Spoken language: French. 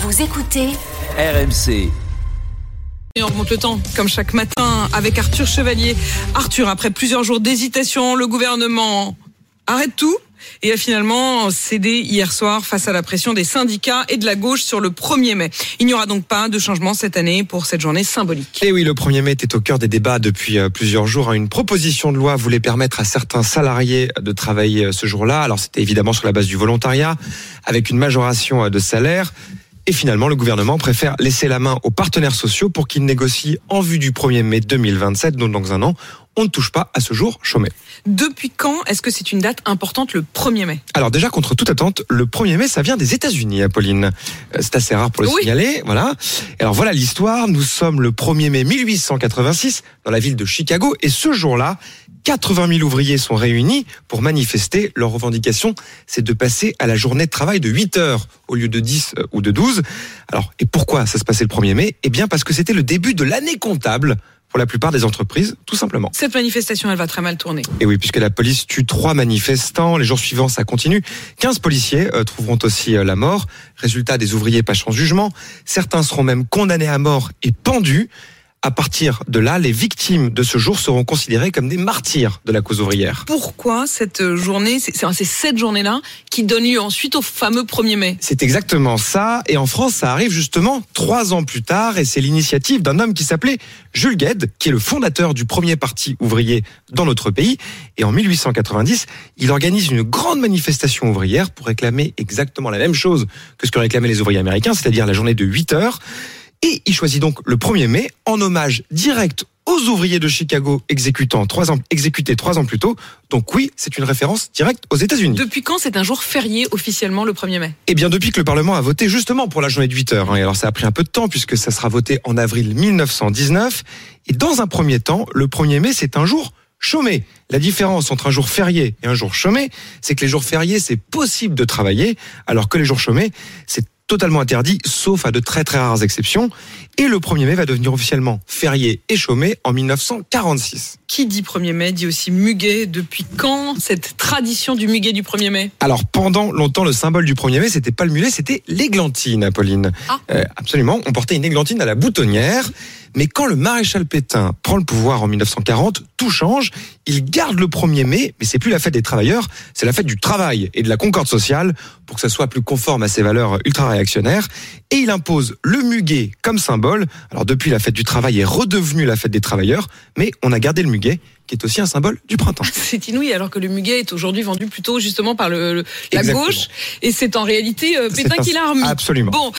Vous écoutez RMC. Et on remonte le temps, comme chaque matin, avec Arthur Chevalier. Arthur, après plusieurs jours d'hésitation, le gouvernement arrête tout et a finalement cédé hier soir face à la pression des syndicats et de la gauche sur le 1er mai. Il n'y aura donc pas de changement cette année pour cette journée symbolique. Et oui, le 1er mai était au cœur des débats depuis plusieurs jours. Une proposition de loi voulait permettre à certains salariés de travailler ce jour-là. Alors c'était évidemment sur la base du volontariat, avec une majoration de salaire. Et finalement, le gouvernement préfère laisser la main aux partenaires sociaux pour qu'ils négocient en vue du 1er mai 2027, donc dans un an. On ne touche pas à ce jour chômé. Depuis quand est-ce que c'est une date importante, le 1er mai ? Alors déjà, contre toute attente, le 1er mai, ça vient des États-Unis, Apolline. C'est assez rare pour le signaler, voilà. Et alors voilà l'histoire, nous sommes le 1er mai 1886, dans la ville de Chicago, et ce jour-là, 80 000 ouvriers sont réunis pour manifester. Leur revendication, c'est de passer à la journée de travail de 8 heures au lieu de 10 ou de 12. Alors, et pourquoi ça se passait le 1er mai ? Eh bien, parce que c'était le début de l'année comptable pour la plupart des entreprises, tout simplement. Cette manifestation, elle va très mal tourner. Et oui, puisque la police tue 3 manifestants, les jours suivants, ça continue. 15 policiers trouveront aussi la mort. Résultat, des ouvriers pas en jugement. Certains seront même condamnés à mort et pendus. À partir de là, les victimes de ce jour seront considérées comme des martyrs de la cause ouvrière. Pourquoi cette journée, c'est cette journée-là qui donne lieu ensuite au fameux 1er mai ? C'est exactement ça. Et en France, ça arrive justement 3 ans plus tard. Et c'est l'initiative d'un homme qui s'appelait Jules Guesde, qui est le fondateur du premier parti ouvrier dans notre pays. Et en 1890, il organise une grande manifestation ouvrière pour réclamer exactement la même chose que ce que réclamaient les ouvriers américains, c'est-à-dire la journée de 8 heures. Et il choisit donc le 1er mai en hommage direct aux ouvriers de Chicago exécutés 3 ans plus tôt. Donc oui, c'est une référence directe aux États-Unis. Depuis quand c'est un jour férié officiellement le 1er mai ? Eh bien depuis que le Parlement a voté justement pour la journée de 8 heures. Et alors ça a pris un peu de temps puisque ça sera voté en avril 1919. Et dans un premier temps, le 1er mai, c'est un jour chômé. La différence entre un jour férié et un jour chômé, c'est que les jours fériés, c'est possible de travailler, alors que les jours chômés, c'est totalement interdit, sauf à de très très rares exceptions. Et le 1er mai va devenir officiellement férié et chômé en 1946. Qui dit 1er mai dit aussi muguet. Depuis quand cette tradition du muguet du 1er mai ? Alors pendant longtemps, le symbole du 1er mai, c'était pas le mulet, c'était l'églantine, Apolline. Absolument, on portait une églantine à la boutonnière. Mais quand le maréchal Pétain prend le pouvoir en 1940, tout change. Il garde le 1er mai, mais c'est plus la fête des travailleurs, c'est la fête du travail et de la concorde sociale pour que ça soit plus conforme à ses valeurs ultra-réactionnaires. Et il impose le muguet comme symbole. Alors depuis, la fête du travail est redevenue la fête des travailleurs, mais on a gardé le muguet, qui est aussi un symbole du printemps. C'est inouï, alors que le muguet est aujourd'hui vendu plutôt justement par la gauche. Et c'est en réalité Pétain qui l'a remis. Absolument. Bon,